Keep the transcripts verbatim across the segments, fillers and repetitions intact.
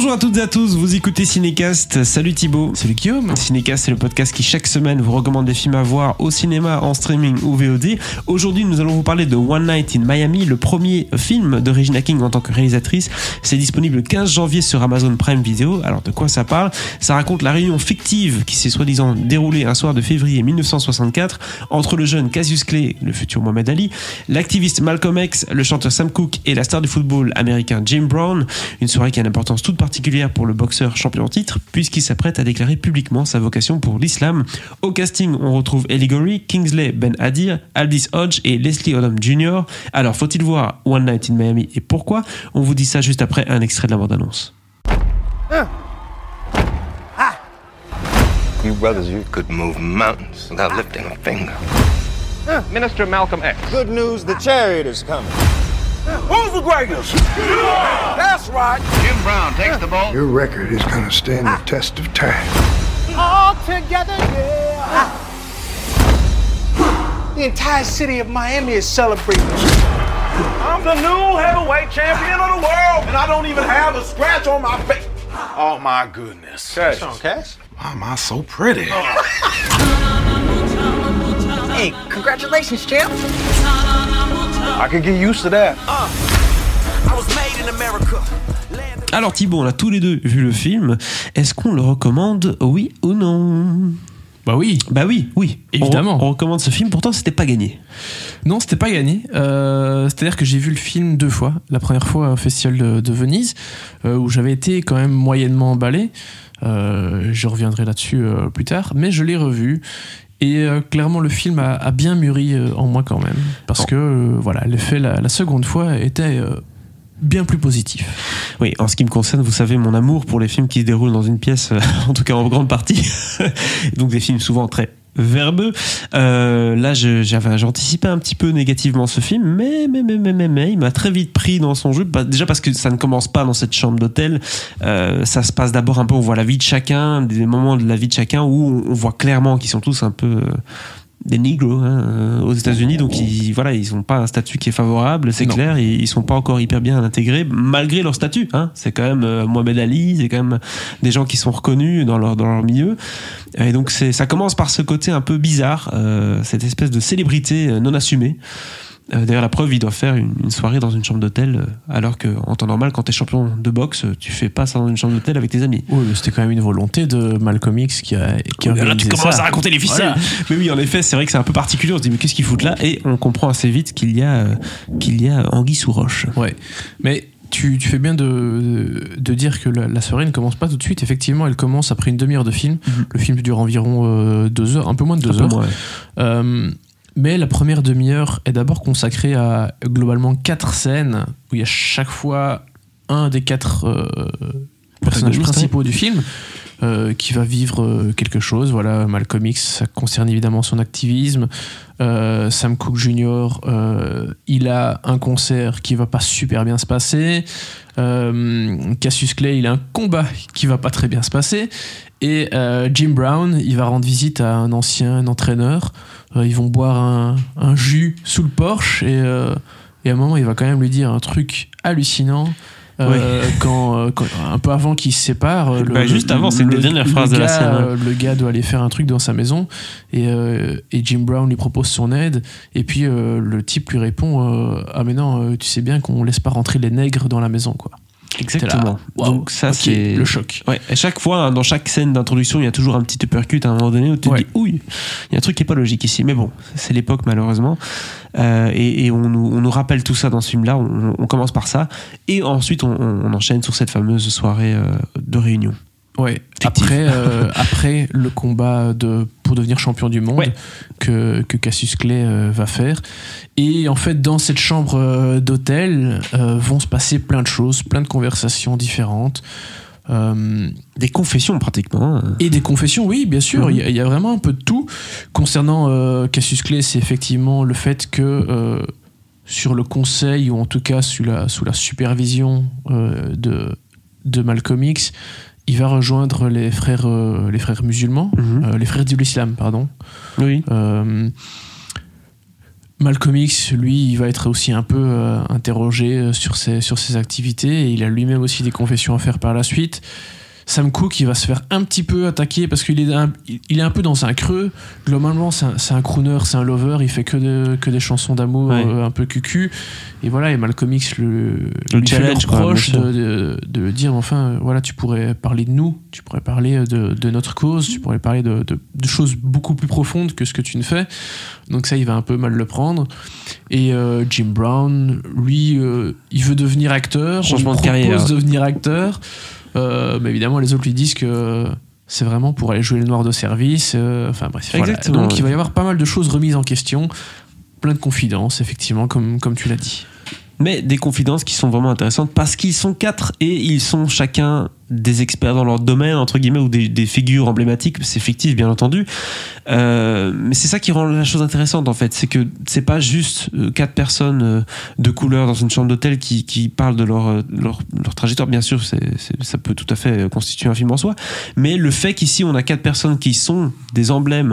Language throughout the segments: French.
Bonjour à toutes et à tous, vous écoutez Cinécast. Salut Thibaut. Salut Guillaume. Cinécast, c'est le podcast qui chaque semaine vous recommande des films à voir au cinéma, en streaming ou V O D. Aujourd'hui, nous allons vous parler de One Night in Miami, le premier film de Regina King en tant que réalisatrice. C'est disponible le quinze janvier sur Amazon Prime Video. Alors de quoi ça parle ? Ça raconte la réunion fictive qui s'est soi-disant déroulée un soir de février dix-neuf cent soixante-quatre entre le jeune Cassius Clay, le futur Mohamed Ali, l'activiste Malcolm X, le chanteur Sam Cooke et la star du football américain Jim Brown. Une soirée qui a une importance toute particulière pour le boxeur champion en titre puisqu'il s'apprête à déclarer publiquement sa vocation pour l'islam. Au casting, on retrouve Ellie Gorey, Kingsley Ben-Adir, Aldis Hodge et Leslie Odom junior Alors, faut-il voir One Night in Miami et pourquoi ? On vous dit ça juste après un extrait de la bande-annonce. Uh. Ah. You brothers, you could move mountains without lifting a finger. Uh. Minister Malcolm X. Good news, the chariot is coming. Who's the greatest? That's right. Jim Brown takes the ball. Your record is going to stand the test of time. All together, yeah. The entire city of Miami is celebrating. I'm the new heavyweight champion of the world, and I don't even have a scratch on my face. Oh my goodness. Cash. Cash? Why am I so pretty? Hey, congratulations, champ. I could get used to that. Uh, I was made in America. Alors Thibaut, on a tous les deux vu le film. Est-ce qu'on le recommande, oui ou non ? Bah oui. Bah oui, oui. Évidemment. On, on recommande ce film, pourtant c'était pas gagné. Non, c'était pas gagné. Euh, c'est-à-dire que j'ai vu le film deux fois. La première fois au Festival de, de Venise, euh, où j'avais été quand même moyennement emballé. Euh, je reviendrai là-dessus euh, plus tard. Mais je l'ai revu. Et euh, clairement, le film a, a bien mûri euh, en moi quand même. Parce bon. que, euh, voilà, l'effet la, la seconde fois était... Euh, bien plus positif. Oui, en ce qui me concerne, vous savez mon amour pour les films qui se déroulent dans une pièce, euh, en tout cas en grande partie. Donc des films souvent très verbeux. Euh, là, je, j'avais, j'anticipais un petit peu négativement ce film, mais, mais, mais, mais, mais, mais il m'a très vite pris dans son jeu. Bah, déjà parce que ça ne commence pas dans cette chambre d'hôtel. Euh, ça se passe d'abord un peu, on voit la vie de chacun, des moments de la vie de chacun où on voit clairement qu'ils sont tous un peu... Euh, des négros hein, euh, aux États-Unis, donc ils voilà, ils ont pas un statut qui est favorable, c'est non. clair, et ils sont pas encore hyper bien intégrés malgré leur statut. Hein, c'est quand même euh, Mohamed Ali, c'est quand même des gens qui sont reconnus dans leur dans leur milieu, et donc c'est ça commence par ce côté un peu bizarre, euh, cette espèce de célébrité non assumée. Euh, d'ailleurs, la preuve, il doit faire une, une soirée dans une chambre d'hôtel, euh, alors qu'en temps normal, quand t'es champion de boxe, tu fais pas ça dans une chambre d'hôtel avec tes amis. Oui, mais c'était quand même une volonté de Malcolm X qui a, qui a oui, là, tu commences ça. à raconter les ficelles. Voilà. Mais oui, en effet, c'est vrai que c'est un peu particulier. On se dit, mais qu'est-ce qu'ils foutent là ? Et on comprend assez vite qu'il y a, euh, qu'il y a anguille sous roche. Ouais, mais... Tu, tu fais bien de, de dire que la, la soirée ne commence pas tout de suite. Effectivement, elle commence après une demi-heure de film. Mm-hmm. Le film dure environ euh, deux heures, un peu moins de deux un heures. Moins, ouais. euh, mais la première demi-heure est d'abord consacrée à globalement quatre scènes où il y a chaque fois un des quatre euh, personnages principaux du film euh, qui va vivre euh, quelque chose. Voilà, Malcolm X, ça concerne évidemment son activisme. Euh, Sam Cooke junior, euh, il a un concert qui va pas super bien se passer. Euh, Cassius Clay, il a un combat qui va pas très bien se passer. Et euh, Jim Brown, il va rendre visite à un ancien entraîneur. Euh, ils vont boire un, un jus sous le porche. Et, euh, et à un moment, il va quand même lui dire un truc hallucinant. Euh, oui. quand, quand, un peu avant qu'ils se séparent, le, bah, juste avant, le, c'est une des dernières phrases de la scène. Hein. Le gars doit aller faire un truc dans sa maison et, euh, et Jim Brown lui propose son aide. Et puis euh, le type lui répond euh, ah mais non, euh, tu sais bien qu'on laisse pas rentrer les nègres dans la maison, quoi. Exactement. Wow. Donc ça, okay, c'est le choc. Ouais. Et chaque fois, dans chaque scène d'introduction, il y a toujours un petit uppercut à un moment donné où tu ouais. te dis ouille, il y a un truc qui est pas logique ici. Mais bon, c'est l'époque malheureusement. Euh, et, et on, nous, on nous rappelle tout ça dans ce film-là. On, on commence par ça, et ensuite on, on enchaîne sur cette fameuse soirée euh, de réunion. Ouais. Après, euh, après le combat de, pour devenir champion du monde ouais. que, que Cassius Clay euh, va faire. Et en fait, dans cette chambre euh, d'hôtel euh, vont se passer plein de choses, plein de conversations différentes. Euh, des confessions pratiquement. Et des confessions, oui, bien sûr. Il mmh. y, y a vraiment un peu de tout. Concernant euh, Cassius Clay, c'est effectivement le fait que euh, sur le conseil, ou en tout cas sous la, sous la supervision euh, de, de Malcolm X, il va rejoindre les frères, euh, les frères musulmans, mmh. euh, les frères de l'islam, pardon. Oui. Euh, Malcolm X, lui, il va être aussi un peu euh, interrogé sur ses, sur ses activités, et il a lui-même aussi des confessions à faire par la suite. Sam Cooke, il va se faire un petit peu attaquer parce qu'il est un, il est un peu dans un creux. Globalement, c'est un, c'est un crooner, c'est un lover, il fait que, de, que des chansons d'amour ouais. euh, un peu cucu. Et voilà, et Malcolm X le, le lui challenge, fait proche de, de, de dire, enfin, voilà, tu pourrais parler de nous, tu pourrais parler de, de notre cause, tu pourrais parler de, de, de choses beaucoup plus profondes que ce que tu ne fais. Donc ça, il va un peu mal le prendre. Et euh, Jim Brown, lui, euh, il veut devenir acteur. Changement on de carrière. propose de devenir acteur. Euh, mais évidemment, les autres lui disent que c'est vraiment pour aller jouer le noir de service. Euh, enfin bref, voilà. Donc il va y avoir pas mal de choses remises en question, plein de confidences, effectivement, comme, comme tu l'as dit. Mais des confidences qui sont vraiment intéressantes parce qu'ils sont quatre et ils sont chacun des experts dans leur domaine, entre guillemets, ou des, des figures emblématiques. C'est fictif, bien entendu. Euh, mais c'est ça qui rend la chose intéressante, en fait. C'est que c'est pas juste quatre personnes de couleur dans une chambre d'hôtel qui, qui parlent de leur, leur, leur trajectoire. Bien sûr, c'est, c'est, ça peut tout à fait constituer un film en soi. Mais le fait qu'ici, on a quatre personnes qui sont des emblèmes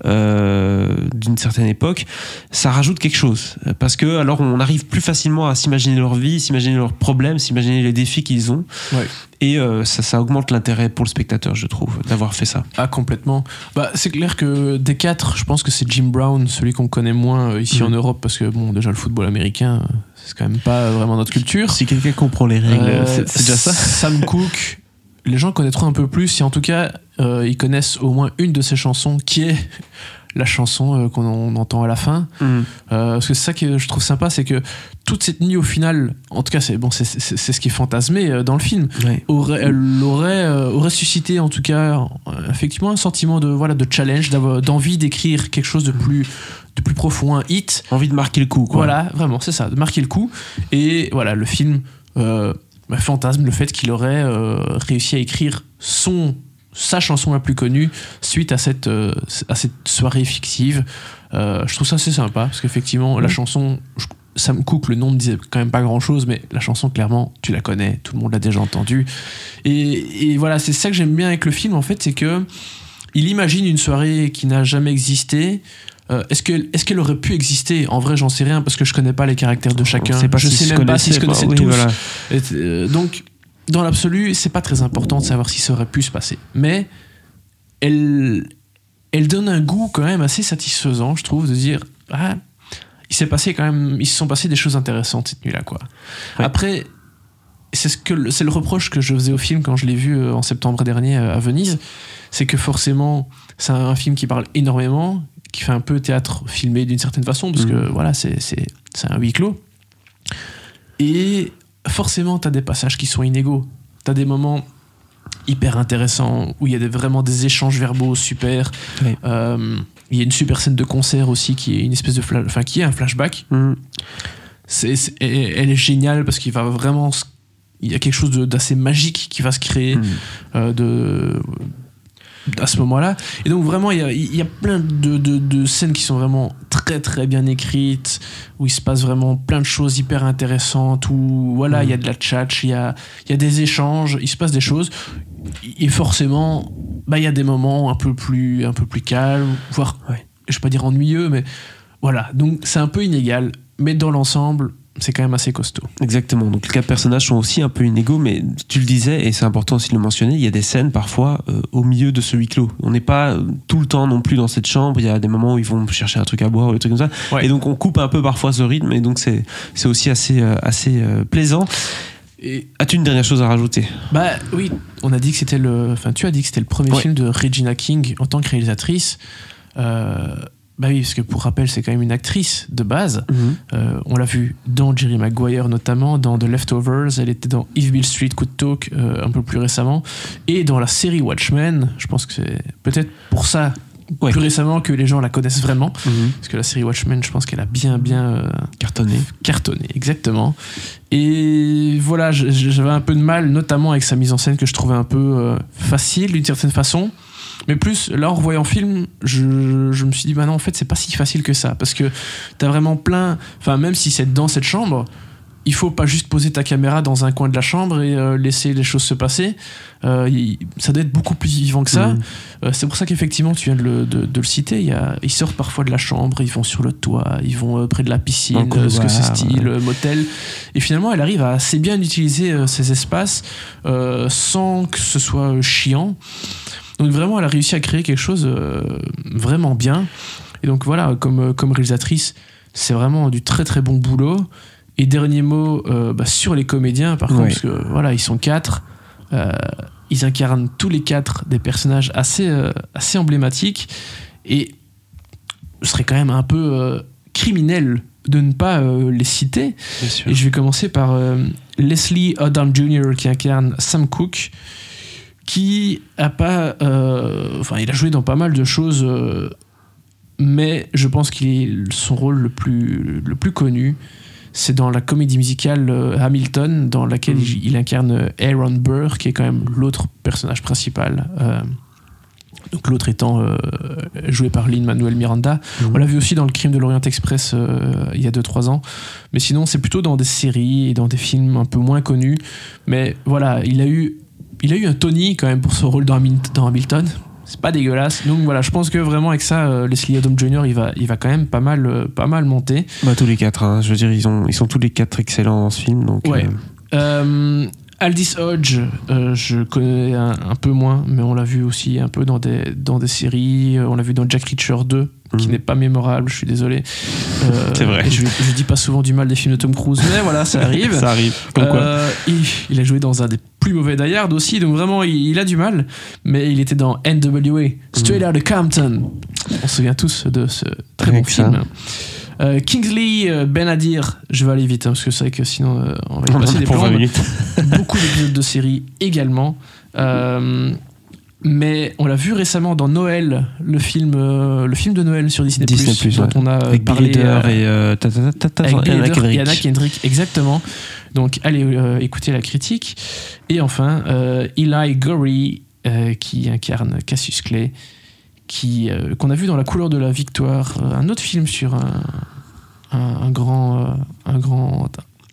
euh, d'une certaine époque, ça rajoute quelque chose. Parce que, alors, on arrive plus facilement à s'imaginer leur vie, s'imaginer leurs problèmes, s'imaginer les défis qu'ils ont. Ouais. Et euh, ça, ça augmente l'intérêt pour le spectateur, je trouve, d'avoir fait ça. Ah, complètement. Bah, c'est clair que des quatre, je pense que c'est Jim Brown, celui qu'on connaît moins ici mmh. en Europe, parce que bon, déjà le football américain, c'est quand même pas vraiment notre culture. Si quelqu'un comprend les règles, euh, c'est, c'est déjà ça. Sam Cooke, les gens connaîtront un peu plus, si en tout cas euh, ils connaissent au moins une de ses chansons, qui est la chanson euh, qu'on on entend à la fin. Mmh. Euh, parce que c'est ça que je trouve sympa, c'est que toute cette nuit, au final, en tout cas, c'est, bon, c'est, c'est, c'est ce qui est fantasmé euh, dans le film, ouais. aurait, elle aurait, euh, aurait suscité, en tout cas, euh, effectivement, un sentiment de, voilà, de challenge, d'envie d'écrire quelque chose de plus, de plus profond, un hit. Envie de marquer le coup, quoi. Voilà, vraiment, c'est ça, de marquer le coup. Et voilà, le film euh, bah, fantasme le fait qu'il aurait euh, réussi à écrire son sa chanson la plus connue suite à cette, euh, à cette soirée fictive. Euh, je trouve ça assez sympa parce qu'effectivement, mmh. la chanson, je, Sam Cooke, le nom ne disait quand même pas grand chose, mais la chanson, clairement, tu la connais, tout le monde l'a déjà entendue. Et, et voilà, c'est ça que j'aime bien avec le film, en fait, c'est que il imagine une soirée qui n'a jamais existé. Euh, est-ce, que, est-ce qu'elle aurait pu exister ? En vrai, j'en sais rien parce que je connais pas les caractères de chacun. Pas je si sais même pas si je connaissais oui, tous. Voilà. Et, euh, donc, dans l'absolu, c'est pas très important de savoir si ça aurait pu se passer. Mais elle, elle donne un goût quand même assez satisfaisant, je trouve, de dire ah, il s'est passé quand même, ils se sont passés des choses intéressantes cette nuit-là, quoi. Ouais. Après, c'est ce que c'est le reproche que je faisais au film quand je l'ai vu en septembre dernier à Venise, c'est que forcément, c'est un film qui parle énormément, qui fait un peu théâtre filmé d'une certaine façon, parce mmh. que voilà, c'est c'est c'est un huis clos. Et forcément, t'as des passages qui sont inégaux. T'as des moments hyper intéressants où il y a des, vraiment des échanges verbaux super. Oui. Euh, il y a une super scène de concert aussi qui est une espèce de flash, enfin qui est un flashback. Mm. C'est, c'est, elle est géniale parce qu'il va vraiment, il y a quelque chose de, d'assez magique qui va se créer mm. euh, de à ce moment-là. Et donc vraiment, il y a, il y a plein de, de, de scènes qui sont vraiment très très bien écrites, où il se passe vraiment plein de choses hyper intéressantes, où voilà, mmh. il y a de la tchatch, il y a, il y a des échanges, il se passe des choses. Et forcément, bah, il y a des moments un peu plus, un peu plus calmes, voire, ouais, je vais pas dire ennuyeux, mais voilà. Donc c'est un peu inégal, mais dans l'ensemble, c'est quand même assez costaud. Exactement. Donc les quatre personnages sont aussi un peu inégaux, mais tu le disais, et c'est important aussi de le mentionner, il y a des scènes parfois euh, au milieu de ce huis clos. On n'est pas euh, tout le temps non plus dans cette chambre, il y a des moments où ils vont chercher un truc à boire ou des trucs comme ça. Ouais. Et donc on coupe un peu parfois ce rythme, et donc c'est, c'est aussi assez, euh, assez euh, plaisant. Et as-tu une dernière chose à rajouter ? Bah oui, on a dit que c'était le, enfin tu as dit que c'était le premier ouais. film de Regina King en tant que réalisatrice. Euh, Bah oui, parce que pour rappel, c'est quand même une actrice de base. Mmh. Euh, on l'a vu dans Jerry Maguire notamment, dans The Leftovers. Elle était dans If Beale Street Could Talk euh, un peu plus récemment. Et dans la série Watchmen, je pense que c'est peut-être pour ça, ouais. plus récemment, que les gens la connaissent vraiment. Mmh. Parce que la série Watchmen, je pense qu'elle a bien, bien... Euh, cartonné. Cartonné, exactement. Et voilà, j'avais un peu de mal, notamment avec sa mise en scène que je trouvais un peu euh, facile d'une certaine façon. Mais plus, là, en revoyant le film, je, je me suis dit, bah non, en fait, c'est pas si facile que ça. Parce que t'as vraiment plein. Enfin, même si c'est dans cette chambre, il faut pas juste poser ta caméra dans un coin de la chambre et euh, laisser les choses se passer. Euh, il, ça doit être beaucoup plus vivant que ça. Mmh. Euh, c'est pour ça qu'effectivement, tu viens de le, de, de le citer. Il y a, ils sortent parfois de la chambre, ils vont sur le toit, ils vont euh, près de la piscine, euh, ce que c'est style, ouais. motel. Et finalement, elle arrive à assez bien utiliser euh, ces espaces euh, sans que ce soit chiant. Donc vraiment, elle a réussi à créer quelque chose euh, vraiment bien. Et donc voilà, comme, comme réalisatrice, c'est vraiment du très très bon boulot. Et dernier mot euh, bah, sur les comédiens, par contre, ouais. parce que voilà, ils sont quatre. Euh, ils incarnent tous les quatre des personnages assez, euh, assez emblématiques. Et ce serait quand même un peu euh, criminel de ne pas euh, les citer. Et je vais commencer par euh, Leslie Odom junior qui incarne Sam Cooke, qui a pas, euh, enfin, il a joué dans pas mal de choses, euh, mais je pense qu'il est son rôle le plus, le plus connu. C'est dans la comédie musicale euh, Hamilton, dans laquelle mmh. il, il incarne Aaron Burr, qui est quand même l'autre personnage principal. Euh, donc l'autre étant euh, joué par Lin-Manuel Miranda. Mmh. On l'a vu aussi dans Le Crime de l'Orient Express euh, il y a deux trois ans. Mais sinon, c'est plutôt dans des séries et dans des films un peu moins connus. Mais voilà, il a eu, il a eu un Tony quand même pour son rôle dans, Hamilton, dans Hamilton. C'est pas dégueulasse. Donc voilà, je pense que vraiment avec ça, euh, Leslie Odom junior, il va, il va quand même pas mal, euh, pas mal monter. Bah, tous les quatre, hein. Je veux dire, ils, ont, ils sont tous les quatre excellents dans ce film. Donc, ouais. Euh... Euh, Aldis Hodge, euh, je connais un, un peu moins, mais on l'a vu aussi un peu dans des, dans des séries. On l'a vu dans Jack Reacher deux, mmh. qui n'est pas mémorable, je suis désolé. Euh, c'est vrai. Je, je dis pas souvent du mal des films de Tom Cruise, mais voilà, ça arrive. ça arrive. Comme quoi. Euh, il, il a joué dans un des plus mauvais Die Hard aussi, donc vraiment, il, il a du mal. Mais il était dans N W A, Straight mmh. Outta Compton. On se souvient tous de ce très bon film. Euh, Kingsley euh, Ben-Adir, je vais aller vite hein, parce que c'est vrai que sinon euh, on va y passer des plombes. Beaucoup d'épisodes de séries également. Euh, mais on l'a vu récemment dans Noël, le film, euh, le film de Noël sur Disney+, Disney+, plus, dont ouais. on a avec parlé Billy Hader et euh, ta, ta, ta, ta, avec Anna Kendrick. et Anna Kendrick, exactement. Donc allez euh, écouter la critique. Et enfin euh, Eli Gorey euh, qui incarne Cassius Clay, qui euh, qu'on a vu dans La couleur de la victoire, euh, un autre film sur un un, un grand euh, un grand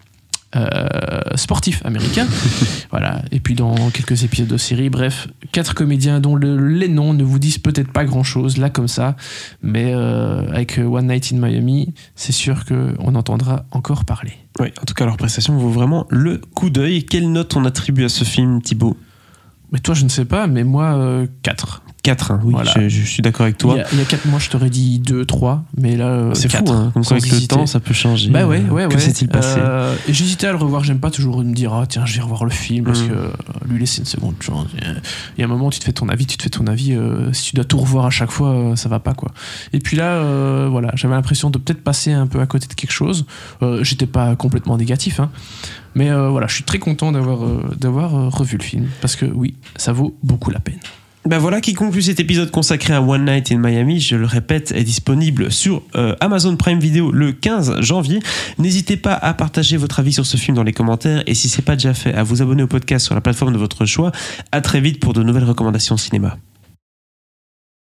euh, sportif américain. Voilà. Et puis dans quelques épisodes de série, bref, quatre comédiens dont le, les noms ne vous disent peut-être pas grand chose là comme ça, mais euh, avec One Night in Miami, c'est sûr qu'on entendra encore parler. Oui, en tout cas leur prestation vaut vraiment le coup d'œil. Quelle note on attribue à ce film, Thibaut? Mais toi je ne sais pas, mais moi euh, quatre. quatre, hein, oui, voilà. je, je suis d'accord avec toi. Il y a, il y a quatre mois, je t'aurais dit deux, trois, mais là, euh, c'est quatre, fou, hein, comme quoi avec le temps, ça peut changer. Bah ouais, ouais, que ouais. s'est-il passé euh, et j'hésitais à le revoir, j'aime pas toujours me dire, ah tiens, je vais revoir le film, parce mmh. que euh, lui laisser une seconde chance. Il y a un moment où tu te fais ton avis, tu te fais ton avis, euh, si tu dois tout revoir à chaque fois, euh, ça va pas, quoi. Et puis là, euh, voilà, j'avais l'impression de peut-être passer un peu à côté de quelque chose. Euh, j'étais pas complètement négatif, hein. Mais euh, voilà, je suis très content d'avoir, euh, d'avoir euh, revu le film, parce que oui, ça vaut beaucoup la peine. Ben voilà qui conclut cet épisode consacré à One Night in Miami. Je le répète, est disponible sur euh, Amazon Prime Video le quinze janvier. N'hésitez pas à partager votre avis sur ce film dans les commentaires et si c'est pas déjà fait, à vous abonner au podcast sur la plateforme de votre choix. À très vite pour de nouvelles recommandations cinéma.